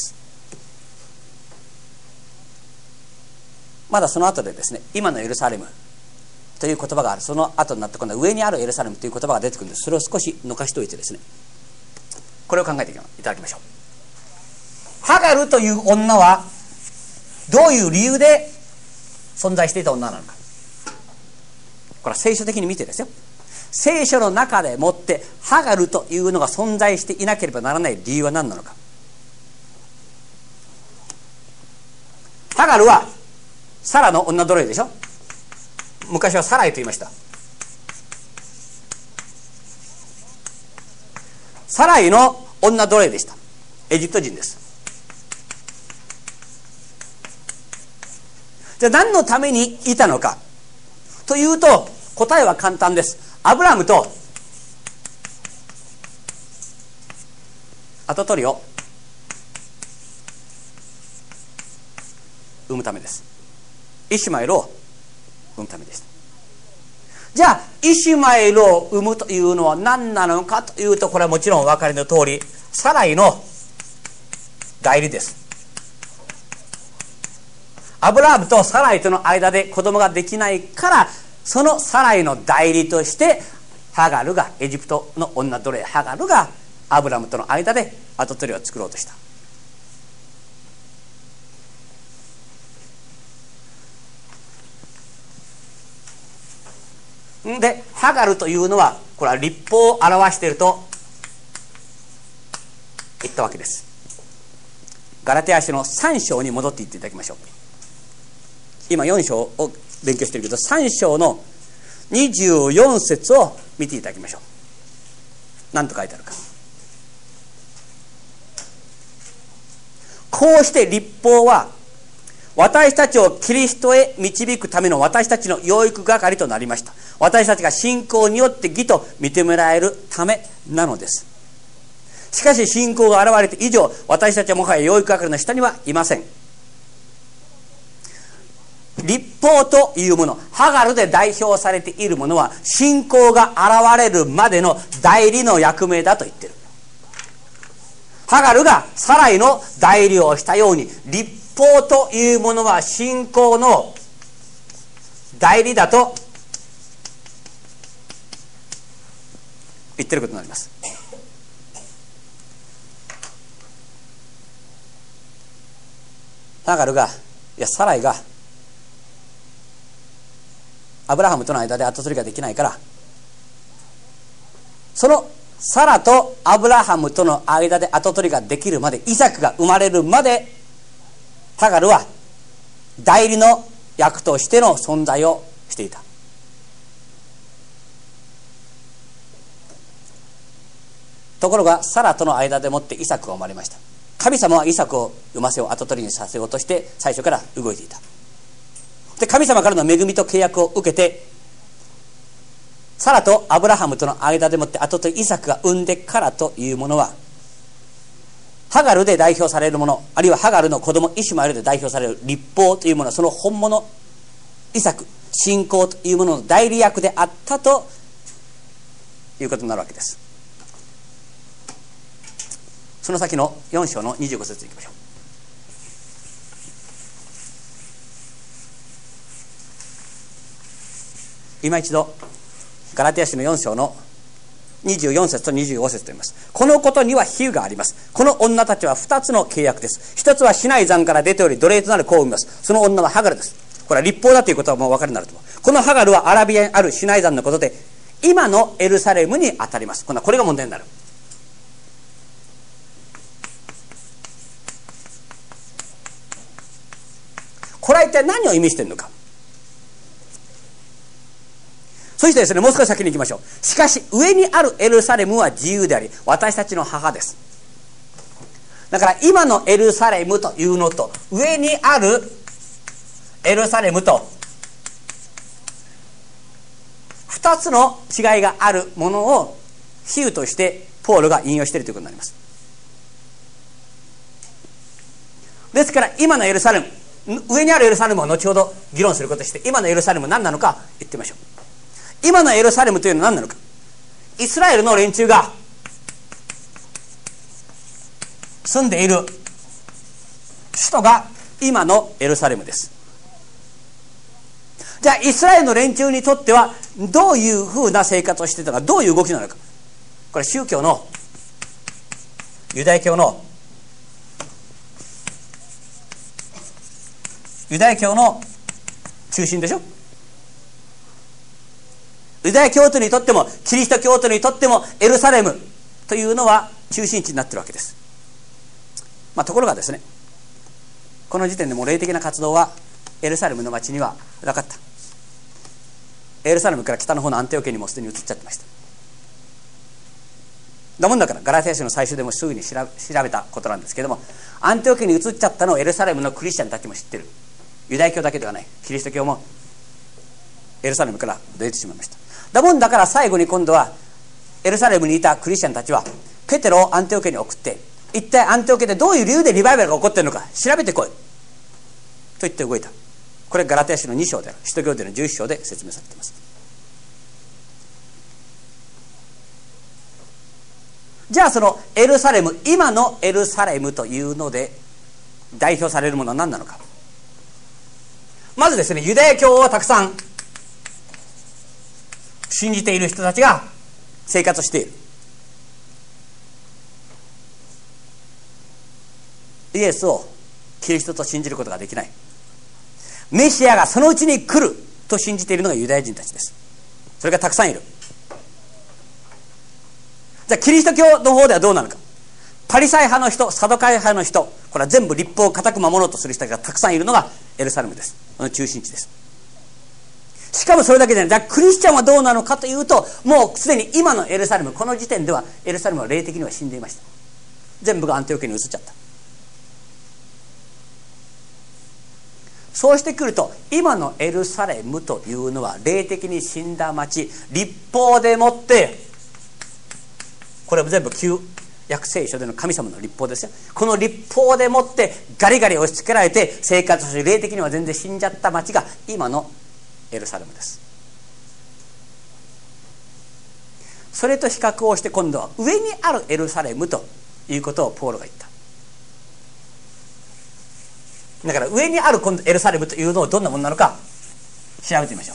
Speaker 1: まだその後でですね、今のエルサレムという言葉がある。その後になって今度は上にあるエルサレムという言葉が出てくるんです。それを少し残しておいてですね、これを考えていただきましょう。ハガルという女はどういう理由で存在していた女なのか。これは聖書的に見てですよ。聖書の中でもってハガルというのが存在していなければならない理由は何なのか。ハガルはサラの女奴隷でしょ。昔はサライと言いました。サライの女奴隷でした。エジプト人です。じゃあ何のためにいたのかというと、答えは簡単です。アブラハムと跡取りを産むためです。イシュマエルを産むためでした。じゃあイシュマエルを産むというのは何なのかというと、これはもちろんお分かりの通り、サライの代理です。アブラハムとサライとの間で子供ができないから、そのサライの代理としてハガルが、エジプトの女奴隷ハガルがアブラハムとの間で跡取りを作ろうとした。でハガルというのは、これは律法を表していると言ったわけです。ガラテヤ書の3章に戻っていっていただきましょう。今4章を勉強しているけど、3章の24節を見ていただきましょう。何と書いてあるか。こうして律法は私たちをキリストへ導くための私たちの養育係となりました。私たちが信仰によって義と認められるためなのです。しかし信仰が現れて以上、私たちはもはや養育係の下にはいません。律法というもの、ハガルで代表されているものは信仰が現れるまでの代理の役目だと言っている。ハガルがサライの代理をしたように、律法というものは信仰の代理だと言ってることになります。ハガルが、サライがアブラハムとの間で跡取りができないから、そのサラとアブラハムとの間で跡取りができるまで、イサクが生まれるまで、ハガルは代理の役としての存在をしていた。ところがサラとの間でもってイサクが生まれました。神様はイサクを産ませよう、跡取りにさせようとして最初から動いていた。で神様からの恵みと契約を受けて、サラとアブラハムとの間でもって跡取りイサクが産んでからというものは、ハガルで代表されるもの、あるいはハガルの子供イシュマエルで代表される律法というものは、その本物イサク、信仰というものの代理役であったということになるわけです。その先の4章の25節いきましょう。 今一度ガラテヤ書の4章の24節と25節と言います。このことには比喩があります。この女たちは2つの契約です。1つはシナイ山から出ており奴隷となる子を産みます。その女はハガルです。これは立法だということはもうお分かりになると思う。このハガルはアラビアにあるシナイ山のことで今のエルサレムに当たります。今度はこれが問題になる。これは一体何を意味しているのか。そしてですね、もう少し先に行きましょう。しかし上にあるエルサレムは自由であり私たちの母です。だから今のエルサレムというのと上にあるエルサレムと2つの違いがあるものを比喩としてポールが引用しているということになります。ですから今のエルサレム、上にあるエルサレムを後ほど議論することとして今のエルサレムは何なのか言ってみましょう。今のエルサレムというのは何なのか。イスラエルの連中が住んでいる首都が今のエルサレムです。じゃあイスラエルの連中にとってはどういうふうな生活をしていたのか、どういう動きなのか。これ宗教のユダヤ教の中心でしょ。ユダヤ教徒にとってもキリスト教徒にとってもエルサレムというのは中心地になっているわけです。ところがですね、この時点でもう霊的な活動はエルサレムの町にはなかった。エルサレムから北の方のアンテオケにもすでに移っちゃってました。だもんだからガラテヤ書の最初でもすぐに調べたことなんですけども、アンテオケに移っちゃったのをエルサレムのクリスチャンたちも知ってる。ユダヤ教だけではない、キリスト教もエルサレムから出てしまいました。だもんだから最後に今度はエルサレムにいたクリスチャンたちはペテロをアンテオケに送って、一体アンテオケでどういう理由でリバイバルが起こっているのか調べてこいと言って動いた。これガラテヤ書の2章である使徒行伝の11章で説明されています。じゃあそのエルサレム、今のエルサレムというので代表されるものは何なのか。まずですね、ユダヤ教をたくさん信じている人たちが生活している。イエスをキリストと信じることができない。メシアがそのうちに来ると信じているのがユダヤ人たちです。それがたくさんいる。じゃあキリスト教の方ではどうなのか。パリサイ派の人、サドカイ派の人、これは全部律法を固く守ろうとする人がたくさんいるのがエルサレムです。この中心地です。しかもそれだけじゃない。じゃあクリスチャンはどうなのかというと、もうすでに今のエルサレム、この時点ではエルサレムは霊的には死んでいました。全部がアンテオケに移っちゃった。そうしてくると今のエルサレムというのは霊的に死んだ町、律法でもってこれも全部旧約聖書での神様の律法ですよ。この律法でもってガリガリ押し付けられて生活して霊的には全然死んじゃった町が今のエルサレムです。それと比較をして今度は上にあるエルサレムということをポールが言った。だから上にある今度エルサレムというのをどんなものなのか調べてみましょ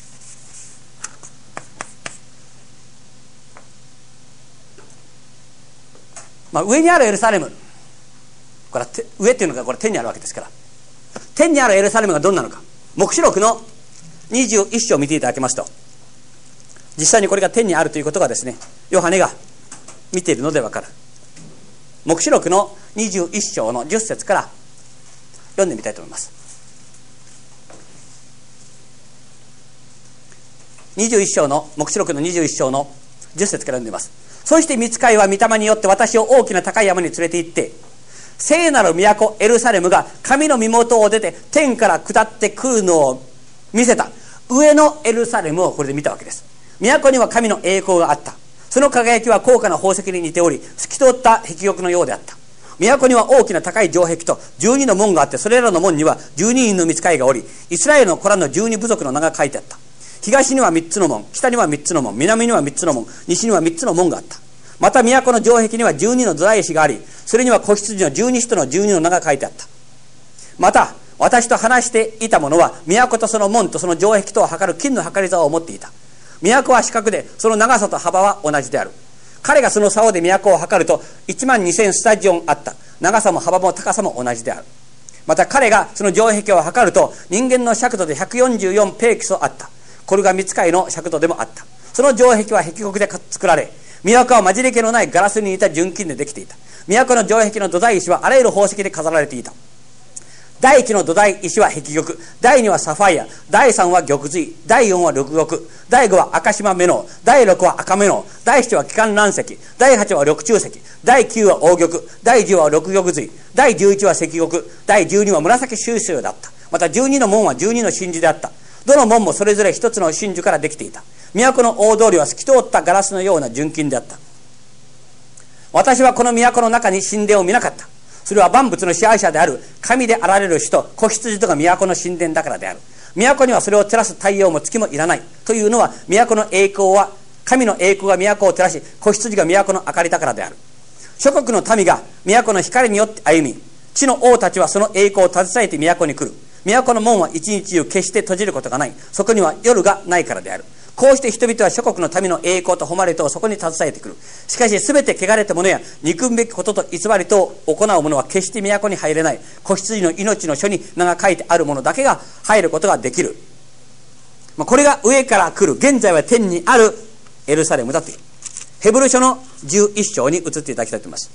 Speaker 1: う。上にあるエルサレム、これは上っていうのがこれ天にあるわけですから、天にあるエルサレムがどんなのか、黙示録の21章を見ていただきますと、実際にこれが天にあるということがですね、ヨハネが見ているのでわかる。黙示録の21章の10節から読んでみたいと思います。21章の黙示録の21章の10節から読んでいます。そして御使いは御霊によって私を大きな高い山に連れて行って、聖なる都エルサレムが神の身元を出て天から下ってくるのを見せた。上のエルサレムをこれで見たわけです。都には神の栄光があった。その輝きは高価な宝石に似ており、透き通った壁玉のようであった。都には大きな高い城壁と12の門があって、それらの門には12人の御使いがおり、イスラエルの子らの12部族の名が書いてあった。東には3つの門、北には3つの門、南には3つの門、西には3つの門があった。また都の城壁には12の土台石があり、それには子羊の12使徒の12の名が書いてあった。また私と話していた者は都とその門とその城壁とを測る金の測り竿を持っていた。都は四角で、その長さと幅は同じである。彼がその竿で都を測ると12000スタジオンあった。長さも幅も高さも同じである。また彼がその城壁を測ると人間の尺度で144ペーキソあった。これが御使いの尺度でもあった。その城壁は壁国で作られ、都は混じり気のないガラスに似た純金でできていた。都の城壁の土台石はあらゆる宝石で飾られていた。第一の土台石は壁玉、第二はサファイア、第三は玉髄、第四は緑玉、第五は赤島メノウ、第六は赤メノウ、第七は気管卵石、第八は緑中石、第九は黄玉、第十は緑玉髄、第11は赤玉、第12は紫収集だった。また12の門は12の真珠であった。どの門もそれぞれ一つの真珠からできていた。都の大通りは透き通ったガラスのような純金であった。私はこの都の中に神殿を見なかった。それは万物の支配者である神であられる主と子羊とが都の神殿だからである。都にはそれを照らす太陽も月もいらない。というのは、都の栄光は、神の栄光が都を照らし、子羊が都の明かりだからである。諸国の民が都の光によって歩み、地の王たちはその栄光を携えて都に来る。都の門は一日中決して閉じることがない。そこには夜がないからである。こうして人々は諸国の民の栄光と誉れとをそこに携えてくる。しかしすべて汚れた者や憎むべきことと偽りとを行う者は決して都に入れない。子羊の命の書に名が書いてある者だけが入ることができる。これが上から来る、現在は天にあるエルサレムだというヘブル書の11章に移っていただきたいと思います。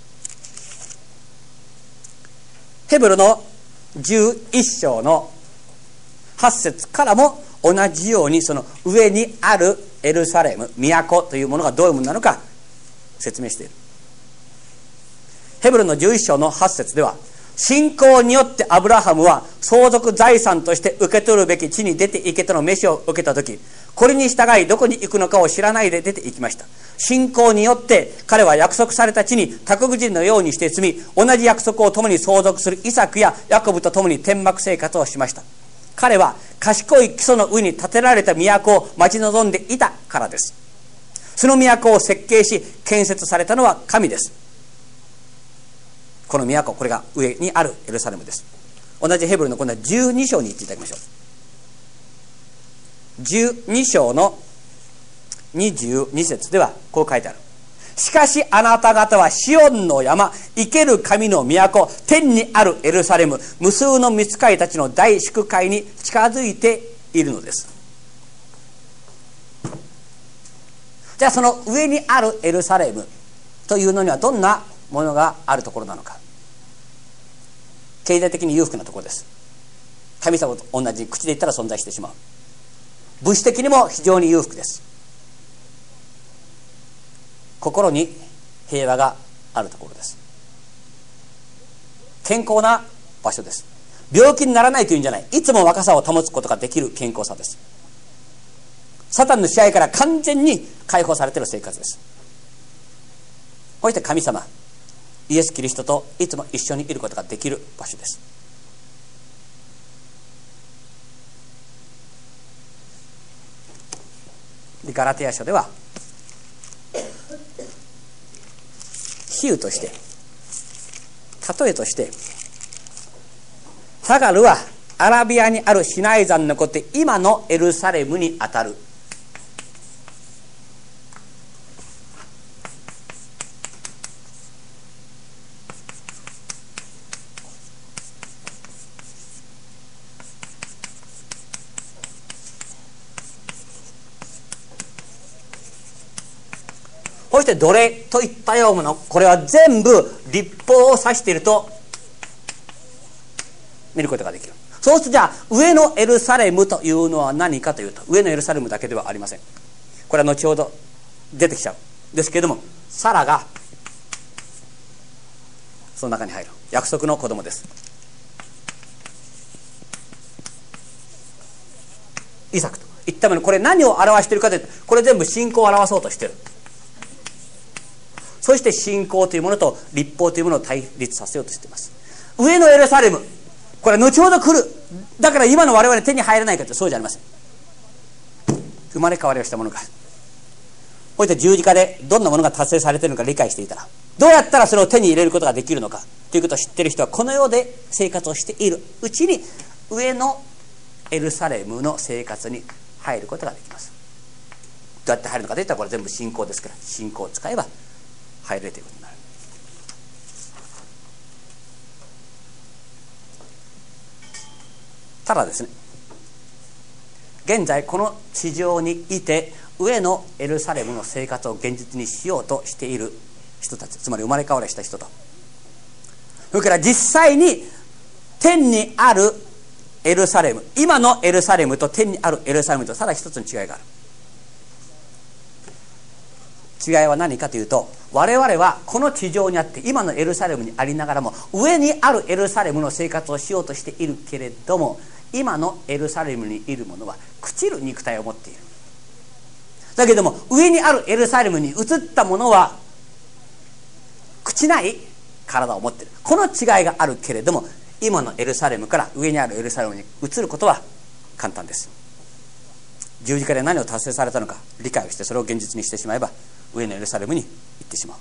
Speaker 1: ヘブルの11章の8節からも同じように、その上にあるエルサレム、都というものがどういうものなのか説明している。ヘブルの11章の8節では、信仰によってアブラハムは相続財産として受け取るべき地に出て行けとの召しを受けたとき、これに従いどこに行くのかを知らないで出て行きました。信仰によって彼は約束された地に他国人のようにして住み、同じ約束を共に相続するイサクやヤコブと共に天幕生活をしました。彼は賢い基礎の上に建てられた都を待ち望んでいたからです。その都を設計し建設されたのは神です。この都、これが上にあるエルサレムです。同じヘブルの今度は12章に行っていただきましょう。12章の22節ではこう書いてある。しかしあなた方はシオンの山、生ける神の都、天にあるエルサレム、無数の御使いたちの大祝会に近づいているのです。じゃあその上にあるエルサレムというのにはどんなものがあるところなのか。経済的に裕福なところです。神様と同じ、口で言ったら存在してしまう。物質的にも非常に裕福です。心に平和があるところです。健康な場所です。病気にならないというんじゃない、いつも若さを保つことができる健康さです。サタンの支配から完全に解放されている生活です。こうして神様イエス・キリストといつも一緒にいることができる場所です。でガラテヤ書では比喩として、例えとして、ハガルはアラビアにあるシナイ山に残って今のエルサレムにあたる。そして奴隷といったようなもの、これは全部律法を指していると見ることができる。そうするとじゃあ上のエルサレムというのは何かというと、上のエルサレムだけではありません。これは後ほど出てきちゃうですけれども、サラがその中に入る約束の子供です。イサクといったもの、これ何を表しているかというと、これ全部信仰を表そうとしている。そして信仰というものと律法というものを対立させようとしています。上のエルサレム、これは後ほど来る。だから今の我々手に入らないかというとそうじゃありません。生まれ変わりをしたものが、こういった十字架でどんなものが達成されているのか理解していたら、どうやったらそれを手に入れることができるのか、 ということを知っている人は、この世で生活をしているうちに上のエルサレムの生活に入ることができます。どうやって入るのかといったら、これ全部信仰ですから、信仰を使えば入れるということになる。ただですね、現在この地上にいて上のエルサレムの生活を現実にしようとしている人たち、つまり生まれ変わりした人と、それから実際に天にあるエルサレム、今のエルサレムと天にあるエルサレムとただ一つの違いがある。違いは何かというと、我々はこの地上にあって今のエルサレムにありながらも上にあるエルサレムの生活をしようとしているけれども、今のエルサレムにいる者は朽ちる肉体を持っている。だけども上にあるエルサレムに移った者は朽ちない体を持っている。この違いがあるけれども、今のエルサレムから上にあるエルサレムに移ることは簡単です。十字架で何を達成されたのか理解をして、それを現実にしてしまえば上のエルサレムに行ってしまう。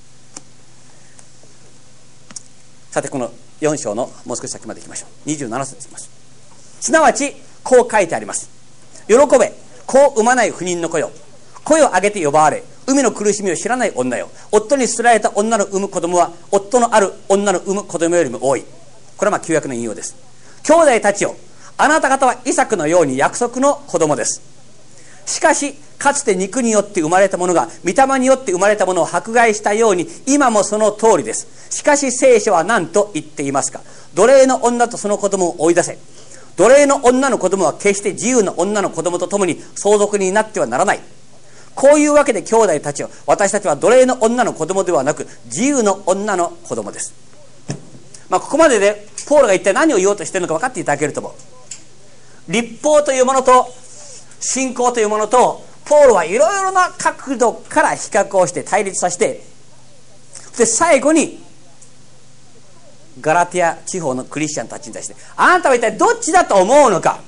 Speaker 1: さて、この4章のもう少し先まで行きましょう。27節いきます。すなわちこう書いてあります。喜べ、子を産まない不妊の子よ、声を上げて呼ばわれ、海の苦しみを知らない女よ、夫に捨てられた女の産む子供は夫のある女の産む子供よりも多い。これは旧約の引用です。兄弟たちよ、あなた方はイサクのように約束の子供です。しかしかつて肉によって生まれたものが御霊によって生まれたものを迫害したように、今もその通りです。しかし聖書は何と言っていますか。奴隷の女とその子供を追い出せ。奴隷の女の子供は決して自由の女の子供と共に相続になってはならない。こういうわけで兄弟たちを、私たちは奴隷の女の子供ではなく自由の女の子供です。ここまででポールが一体何を言おうとしているのか分かっていただけると思う。律法というものと信仰というものと、ポールはいろいろな角度から比較をして対立させて、で最後にガラティア地方のクリスチャンたちに対して、あなたは一体どっちだと思うのか。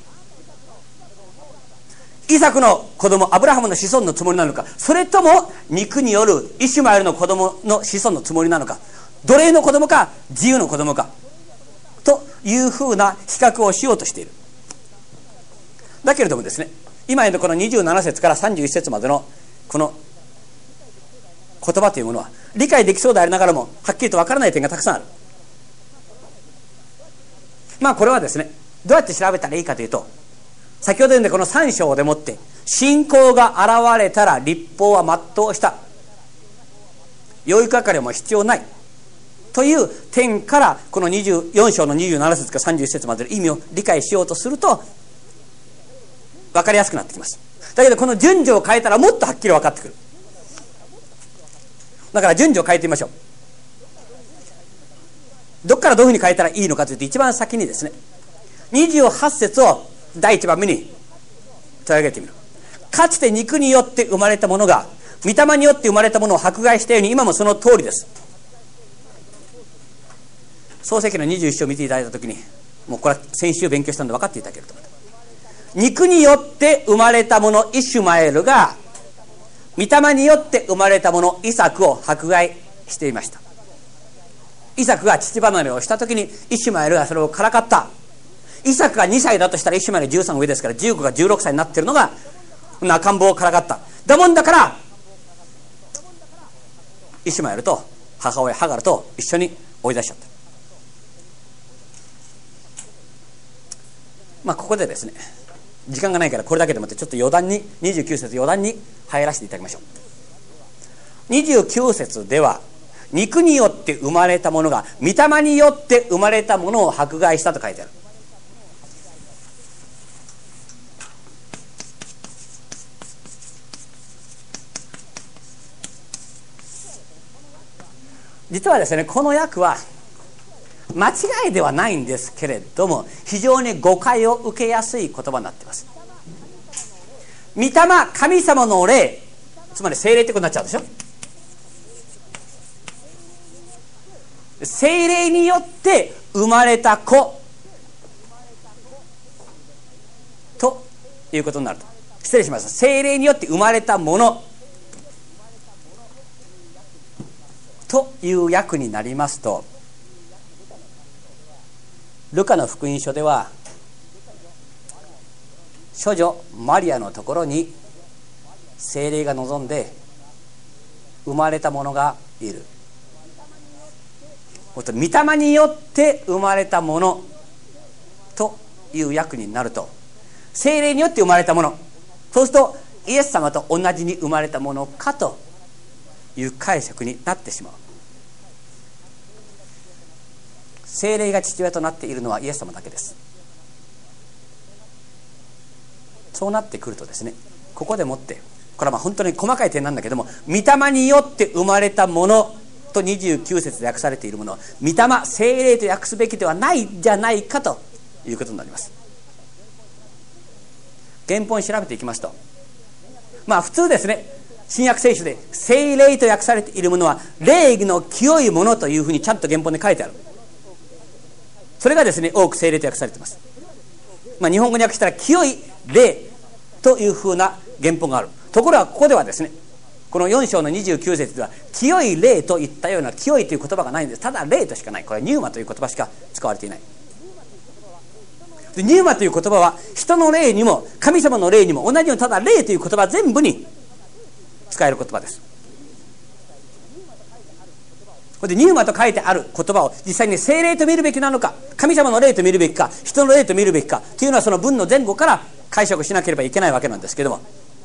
Speaker 1: イサクの子供アブラハムの子孫のつもりなのか、それとも肉によるイシュマエルの子供の子孫のつもりなのか、奴隷の子供か自由の子供かというふうな比較をしようとしている。だけれどもですね、今のこの27節から31節までのこの言葉というものは理解できそうでありながらもはっきりと分からない点がたくさんある。これはですね、どうやって調べたらいいかというと、先ほど読んでこの3章でもって信仰が現れたら律法は全うした、養育係も必要ないという点から、この24章の27節から31節までの意味を理解しようとすると分かりやすくなってきます。だけどこの順序を変えたらもっとはっきり分かってくる。だから順序を変えてみましょう。どこからどういうふうに変えたらいいのかというと、一番先にですね、28節を第一番目に取り上げてみる。かつて肉によって生まれたものが御霊によって生まれたものを迫害したように、今もその通りです。創世記の21章を見ていただいたときに、もうこれは先週勉強したので分かっていただけると思います。肉によって生まれたものイシュマエルが御霊によって生まれたものイサクを迫害していました。イサクが父離れをしたときにイシュマエルがそれをからかった。イサクが2歳だとしたらイシュマエル13上ですから、15が16歳になっているのが赤ん坊をからかった。だもんだからイシュマエルと母親ハガルと一緒に追い出しちゃった。ここでですね、時間がないからこれだけでもってちょっと余談に29節余談に入らせていただきましょう。29節では肉によって生まれたものが御霊によって生まれたものを迫害したと書いてある。実はですね、この訳は間違いではないんですけれども、非常に誤解を受けやすい言葉になっています。御霊、神様の霊、つまり聖霊ってことになっちゃうでしょ。聖霊によって生まれた子ということになると。失礼しました。聖霊によって生まれたものという訳になりますと、 ルカの福音書では処女マリアのところに聖霊が望んで生まれたものがいる。御霊によって生まれたものという訳になると、聖霊によって生まれたもの、そうするとイエス様と同じに生まれたものかという解釈になってしまう。聖霊が父親となっているのはイエス様だけです。そうなってくるとですね、ここでもってこれは本当に細かい点なんだけども、御霊によって生まれたものと29節で訳されているものを御霊、聖霊と訳すべきではないんじゃないかということになります。原本調べていきますと、普通ですね、新約聖書で聖霊と訳されているものは霊の清いものというふうにちゃんと原本で書いてある。それがですね、多く聖霊と訳されています。日本語に訳したら清い霊というふうな原本がある。ところがここではですね、この4章の29節では清い霊といったような清いという言葉がないんです。ただ霊としかない。これはニューマという言葉しか使われていない。でニューマという言葉は人の霊にも神様の霊にも同じように、ただ霊という言葉全部に使える言葉です。でニューマと書いてある言葉を実際に聖霊と見るべきなのか、神様の霊と見るべきか、人の霊と見るべきかというのは、その文の前後から解釈しなければいけないわけなんですけども、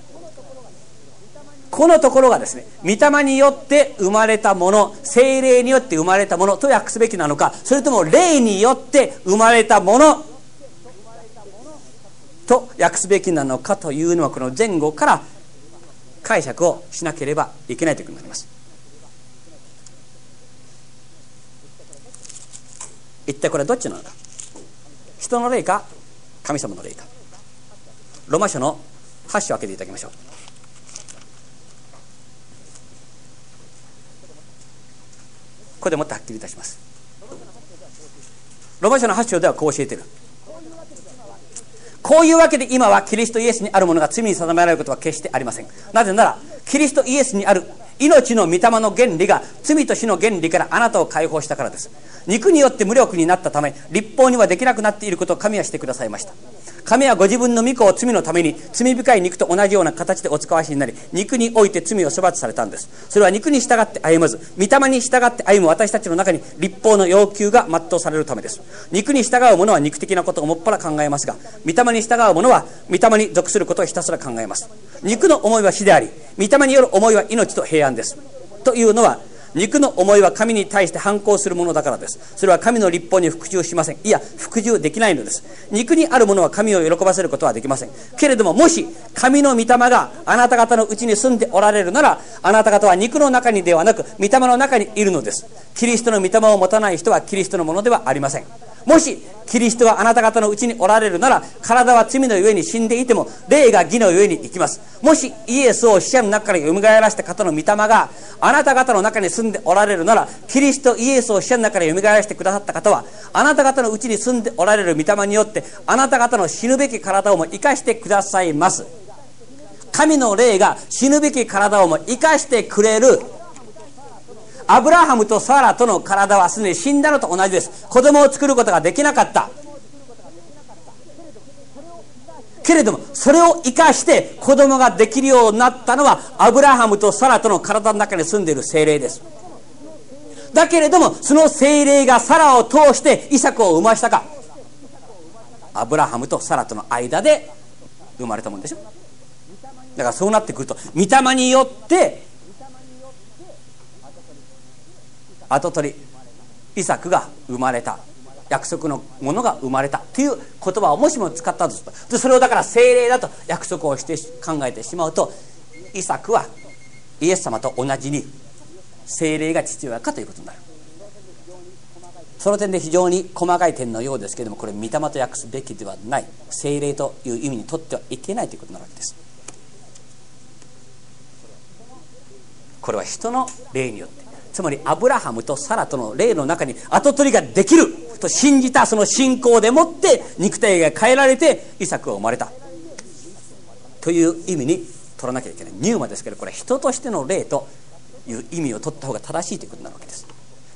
Speaker 1: このところがですね、御霊によって生まれたもの、聖霊によって生まれたものと訳すべきなのか、それとも霊によって生まれたものと訳すべきなのかというのは、この前後から解釈をしなければいけないということになります。一体これはどっちなのか、人の霊か神様の霊か。ローマ書の8章を開けていただきましょう。ここでもっとはっきりいたします。ローマ書の8章ではこう教えている。こういうわけで今はキリストイエスにあるものが罪に定められることは決してありません。なぜならキリストイエスにある命の御霊の原理が罪と死の原理からあなたを解放したからです。肉によって無力になったため、立法にはできなくなっていることを神はしてくださいました。神はご自分の御子を罪のために罪深い肉と同じような形でお使わしになり、肉において罪を処罰されたんです。それは肉に従って歩まず、御霊に従って歩む私たちの中に立法の要求が全うされるためです。肉に従う者は肉的なことをもっぱら考えますが、御霊に従う者は御霊に属することをひたすら考えます。肉の思いは死であり、御霊による思いは命と平安です。というのは、肉の思いは神に対して反抗するものだからです。それは神の律法に服従しません。いや、服従できないのです。肉にあるものは神を喜ばせることはできません。けれども、もし神の御霊があなた方のうちに住んでおられるなら、あなた方は肉の中にではなく御霊の中にいるのです。キリストの御霊を持たない人はキリストのものではありません。もしキリストがあなた方のうちにおられるなら、体は罪のゆえに死んでいても霊が義のゆえに生きます。もしイエスを死者の中からよみがえらせた方の御霊があなた方の中に住んでおられるなら、キリストイエスを死者の中からよみがえらせてくださった方はあなた方のうちに住んでおられる御霊によってあなた方の死ぬべき体をも生かしてくださいます。神の霊が死ぬべき体をも生かしてくれる。アブラハムとサラとの体はすでに死んだのと同じです。子供を作ることができなかった。けれどもそれを生かして子供ができるようになったのはアブラハムとサラとの体の中に住んでいる聖霊です。だけれどもその聖霊がサラを通してイサクを生ましたか、アブラハムとサラとの間で生まれたもんでしょ。だからそうなってくると、御霊によって跡取りイサクが生まれた、約束のものが生まれたという言葉をもしも使ったとすると、それをだから聖霊だと約束をして考えてしまうと、イサクはイエス様と同じに聖霊が父親かということになる。その点で非常に細かい点のようですけれども、これ御霊と訳すべきではない、聖霊という意味にとってはいけないということになるわけです。これは人の霊によって、つまりアブラハムとサラとの霊の中に跡取りができると信じたその信仰でもって肉体が変えられてイサクが生まれたという意味に取らなきゃいけない。ニューマですけど、これは人としての霊という意味を取った方が正しいということになるわけです。